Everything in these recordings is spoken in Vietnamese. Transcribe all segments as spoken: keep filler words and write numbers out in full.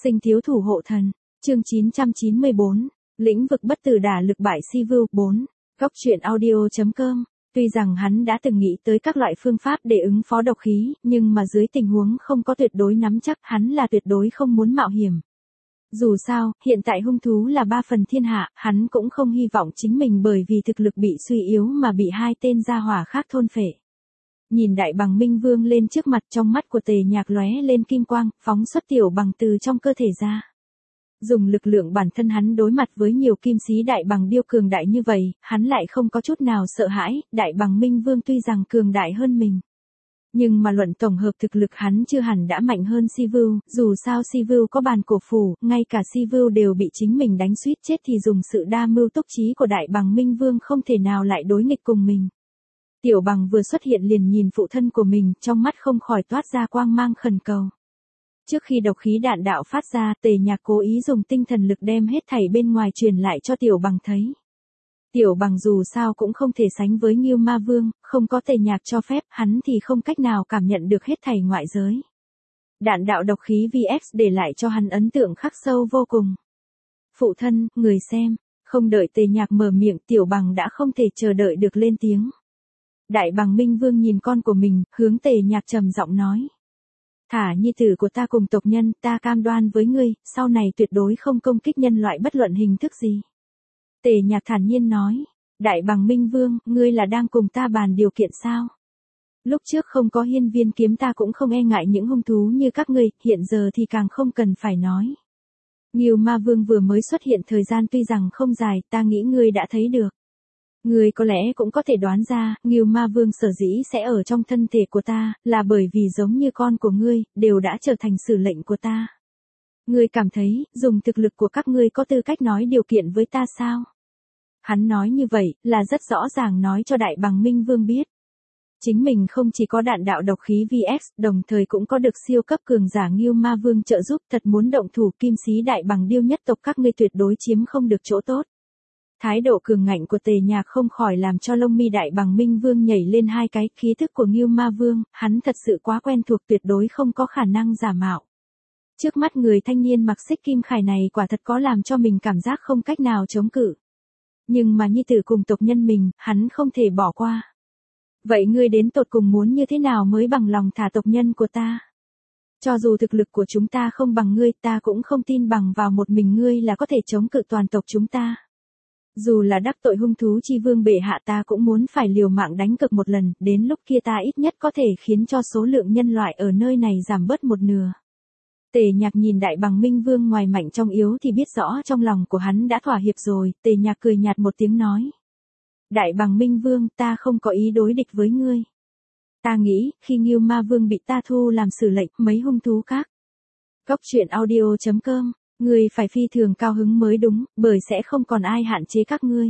Sinh thiếu thủ hộ thần, chương chín trăm chín mươi bốn, lĩnh vực bất tử đả lực bại Sivu, bốn, góc truyện audio.com. Tuy rằng hắn đã từng nghĩ tới các loại phương pháp để ứng phó độc khí, nhưng mà dưới tình huống không có tuyệt đối nắm chắc, hắn là tuyệt đối không muốn mạo hiểm. Dù sao, hiện tại hung thú là ba phần thiên hạ, hắn cũng không hy vọng chính mình bởi vì thực lực bị suy yếu mà bị hai tên gia hỏa khác thôn phệ. Nhìn đại bằng minh vương lên trước mặt, trong mắt của Tề Nhạc lóe lên kim quang, phóng xuất tiểu bằng từ trong cơ thể ra. Dùng lực lượng bản thân hắn đối mặt với nhiều kim sĩ đại bằng điêu cường đại như vậy, hắn lại không có chút nào sợ hãi. Đại bằng minh vương tuy rằng cường đại hơn mình, nhưng mà luận tổng hợp thực lực hắn chưa hẳn đã mạnh hơn Sivu. Dù sao Sivu có bàn cổ phủ, ngay cả Sivu đều bị chính mình đánh suýt chết thì dùng sự đa mưu túc trí của đại bằng minh vương không thể nào lại đối nghịch cùng mình. Tiểu bằng vừa xuất hiện liền nhìn phụ thân của mình, trong mắt không khỏi toát ra quang mang khẩn cầu. Trước khi độc khí đạn đạo phát ra, Tề Nhạc cố ý dùng tinh thần lực đem hết thảy bên ngoài truyền lại cho tiểu bằng thấy. Tiểu bằng dù sao cũng không thể sánh với Ngưu Ma Vương, không có Tề Nhạc cho phép, hắn thì không cách nào cảm nhận được hết thảy ngoại giới. Đạn đạo độc khí vê ích để lại cho hắn ấn tượng khắc sâu vô cùng. Phụ thân, người xem, không đợi Tề Nhạc mở miệng, tiểu bằng đã không thể chờ đợi được lên tiếng. Đại bằng minh vương nhìn con của mình, hướng Tề Nhạc trầm giọng nói. Thả nhi tử của ta cùng tộc nhân, ta cam đoan với ngươi, sau này tuyệt đối không công kích nhân loại bất luận hình thức gì. Tề Nhạc thản nhiên nói. Đại bằng minh vương, ngươi là đang cùng ta bàn điều kiện sao? Lúc trước không có hiên viên kiếm ta cũng không e ngại những hung thú như các ngươi, hiện giờ thì càng không cần phải nói. Ngưu Ma Vương vừa mới xuất hiện thời gian tuy rằng không dài, ta nghĩ ngươi đã thấy được. Ngươi có lẽ cũng có thể đoán ra, Ngưu Ma Vương sở dĩ sẽ ở trong thân thể của ta, là bởi vì giống như con của ngươi, đều đã trở thành sử lệnh của ta. Ngươi cảm thấy, dùng thực lực của các ngươi có tư cách nói điều kiện với ta sao? Hắn nói như vậy, là rất rõ ràng nói cho đại bằng minh vương biết. Chính mình không chỉ có đạn đạo độc khí vê ích, đồng thời cũng có được siêu cấp cường giả Ngưu Ma Vương trợ giúp, thật muốn động thủ kim sĩ đại bằng điêu nhất tộc các ngươi tuyệt đối chiếm không được chỗ tốt. Thái độ cường ngạnh của Tề Nhạc không khỏi làm cho lông mi đại bằng minh vương nhảy lên hai cái, khí thức của Ngưu Ma Vương, hắn thật sự quá quen thuộc, tuyệt đối không có khả năng giả mạo. Trước mắt người thanh niên mặc xích kim khải này quả thật có làm cho mình cảm giác không cách nào chống cự. Nhưng mà nhi tử cùng tộc nhân mình, hắn không thể bỏ qua. Vậy ngươi đến tột cùng muốn như thế nào mới bằng lòng thả tộc nhân của ta? Cho dù thực lực của chúng ta không bằng ngươi, ta cũng không tin bằng vào một mình ngươi là có thể chống cự toàn tộc chúng ta. Dù là đắc tội hung thú chi vương bệ hạ, ta cũng muốn phải liều mạng đánh cực một lần, đến lúc kia ta ít nhất có thể khiến cho số lượng nhân loại ở nơi này giảm bớt một nửa. Tề Nhạc nhìn đại bằng minh vương ngoài mạnh trong yếu thì biết rõ trong lòng của hắn đã thỏa hiệp rồi. Tề Nhạc cười nhạt một tiếng nói. Đại bằng minh vương, ta không có ý đối địch với ngươi. Ta nghĩ, khi Ngưu Ma Vương bị ta thu làm sử lệnh, mấy hung thú khác. Góc truyện audio.com. Ngươi phải phi thường cao hứng mới đúng, bởi sẽ không còn ai hạn chế các ngươi.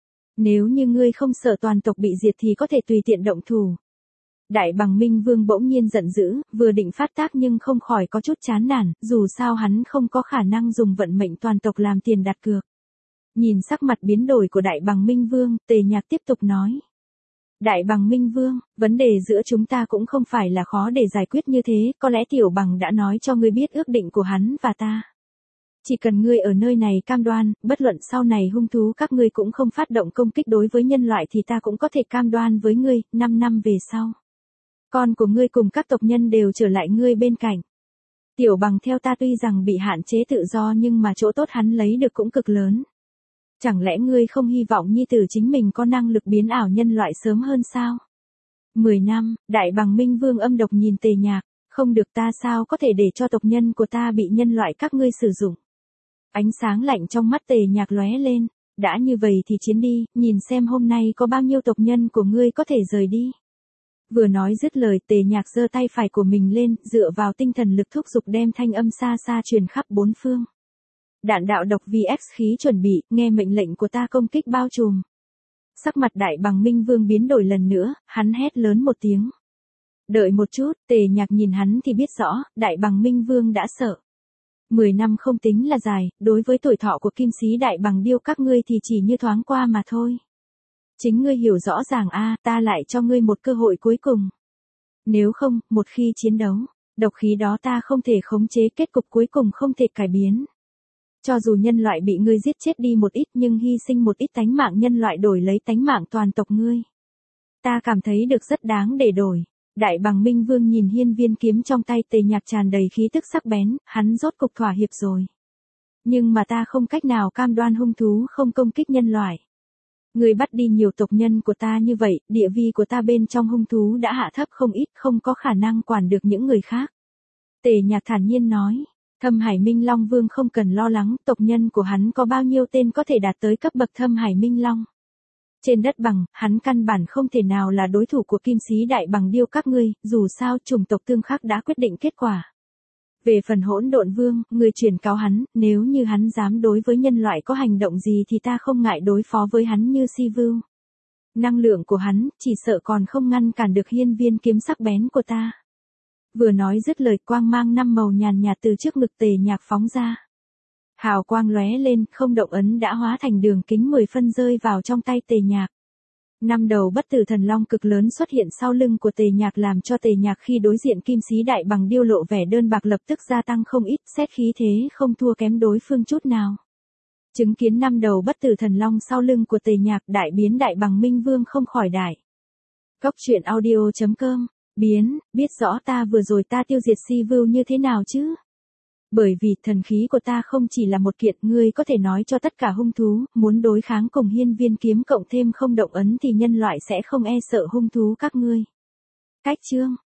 Nếu như ngươi không sợ toàn tộc bị diệt thì có thể tùy tiện động thủ. Đại bằng minh vương bỗng nhiên giận dữ, vừa định phát tác nhưng không khỏi có chút chán nản, dù sao hắn không có khả năng dùng vận mệnh toàn tộc làm tiền đặt cược. Nhìn sắc mặt biến đổi của đại bằng minh vương, Tề Nhạc tiếp tục nói. Đại bằng minh vương, vấn đề giữa chúng ta cũng không phải là khó để giải quyết như thế, có lẽ tiểu bằng đã nói cho ngươi biết ước định của hắn và ta. Chỉ cần ngươi ở nơi này cam đoan, bất luận sau này hung thú các ngươi cũng không phát động công kích đối với nhân loại thì ta cũng có thể cam đoan với ngươi, năm năm về sau. Con của ngươi cùng các tộc nhân đều trở lại ngươi bên cạnh. Tiểu bằng theo ta tuy rằng bị hạn chế tự do nhưng mà chỗ tốt hắn lấy được cũng cực lớn. Chẳng lẽ ngươi không hy vọng nhi tử chính mình có năng lực biến ảo nhân loại sớm hơn sao? Mười năm, đại bằng minh vương âm độc nhìn Tề Nhạc, không được, ta sao có thể để cho tộc nhân của ta bị nhân loại các ngươi sử dụng. Ánh sáng lạnh trong mắt Tề Nhạc lóe lên, đã như vậy thì chiến đi, nhìn xem hôm nay có bao nhiêu tộc nhân của ngươi có thể rời đi. Vừa nói dứt lời, Tề Nhạc giơ tay phải của mình lên, dựa vào tinh thần lực thúc giục đem thanh âm xa xa truyền khắp bốn phương. Đạn đạo độc vê ích khí chuẩn bị, nghe mệnh lệnh của ta công kích bao trùm. Sắc mặt đại bằng minh vương biến đổi lần nữa, hắn hét lớn một tiếng. Đợi một chút, Tề Nhạc nhìn hắn thì biết rõ, đại bằng minh vương đã sợ. Mười năm không tính là dài, đối với tuổi thọ của kim sĩ đại bằng điêu các ngươi thì chỉ như thoáng qua mà thôi. Chính ngươi hiểu rõ ràng a, ta lại cho ngươi một cơ hội cuối cùng. Nếu không, một khi chiến đấu, Độc khí đó ta không thể khống chế, kết cục cuối cùng không thể cải biến. Cho dù nhân loại bị ngươi giết chết đi một ít nhưng hy sinh một ít tánh mạng nhân loại đổi lấy tánh mạng toàn tộc ngươi. Ta cảm thấy được rất đáng để đổi. Đại Bằng Minh Vương nhìn hiên viên kiếm trong tay Tề Nhạc tràn đầy khí tức sắc bén, hắn rốt cục thỏa hiệp rồi. Nhưng mà ta không cách nào cam đoan hung thú không công kích nhân loại. Ngươi bắt đi nhiều tộc nhân của ta như vậy, địa vị của ta bên trong hung thú đã hạ thấp không ít, không có khả năng quản được những người khác. Tề Nhạc thản nhiên nói, Thâm Hải Minh Long Vương không cần lo lắng, tộc nhân của hắn có bao nhiêu tên có thể đạt tới cấp bậc Thâm Hải Minh Long. Trên đất bằng, hắn căn bản không thể nào là đối thủ của Kim Sĩ Đại Bằng Điêu các ngươi, dù sao chủng tộc tương khắc đã quyết định kết quả. Về phần Hỗn Độn Vương, người truyền cáo hắn, nếu như hắn dám đối với nhân loại có hành động gì thì ta không ngại đối phó với hắn như si vưu. Năng lượng của hắn, chỉ sợ còn không ngăn cản được hiên viên kiếm sắc bén của ta. Vừa nói dứt lời, quang mang năm màu nhàn nhạt từ trước ngực Tề Nhạc phóng ra. Hào quang lóe lên, không động ấn đã hóa thành đường kính mười phân rơi vào trong tay Tề Nhạc. Năm đầu bất tử thần long cực lớn xuất hiện sau lưng của Tề Nhạc làm cho Tề Nhạc khi đối diện Kim Sĩ Đại Bằng Điêu lộ vẻ đơn bạc lập tức gia tăng không ít, xét khí thế không thua kém đối phương chút nào. Chứng kiến năm đầu bất tử thần long sau lưng của Tề Nhạc, đại biến Đại Bằng Minh Vương không khỏi đại. Góc truyện audio chấm com, biến, biết rõ ta vừa rồi ta tiêu diệt si vưu như thế nào chứ? Bởi vì thần khí của ta không chỉ là một kiện, ngươi có thể nói cho tất cả hung thú, muốn đối kháng cùng hiên viên kiếm cộng thêm không động ấn thì nhân loại sẽ không e sợ hung thú các ngươi. Cách chương